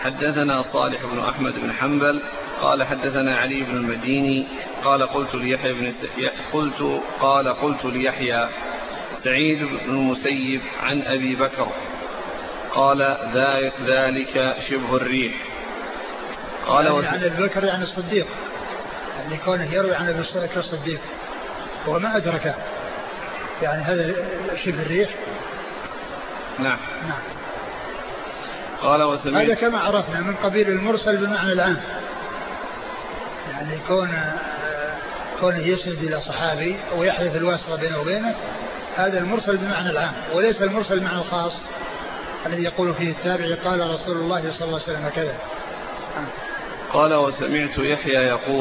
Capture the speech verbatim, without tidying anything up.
حدثنا صالح بن أحمد بن حنبل قال حدثنا علي بن المديني قال قلت ليحيى بن قلت قال قلت ليحيى سعيد بن المسيب عن أبي بكر قال ذلك شبه الريح. قال يعني عن أبي بكر يعني الصديق، يعني كونه يروي عن أبي بكر الصديق وما أدركه، يعني هذا شبه الريح. نعم. نعم. قال وسمعت هذا كما عرفنا من قبيل المرسل بمعنى العام، يعني كون كونه يسند إلى صحابي ويحدث الواسطة بينه وبينه، هذا المرسل بمعنى العام وليس المرسل بمعنى الخاص الذي يقول فيه التابعي قال رسول الله صلى الله عليه وسلم كذا. قال وسمعت يحيى يقول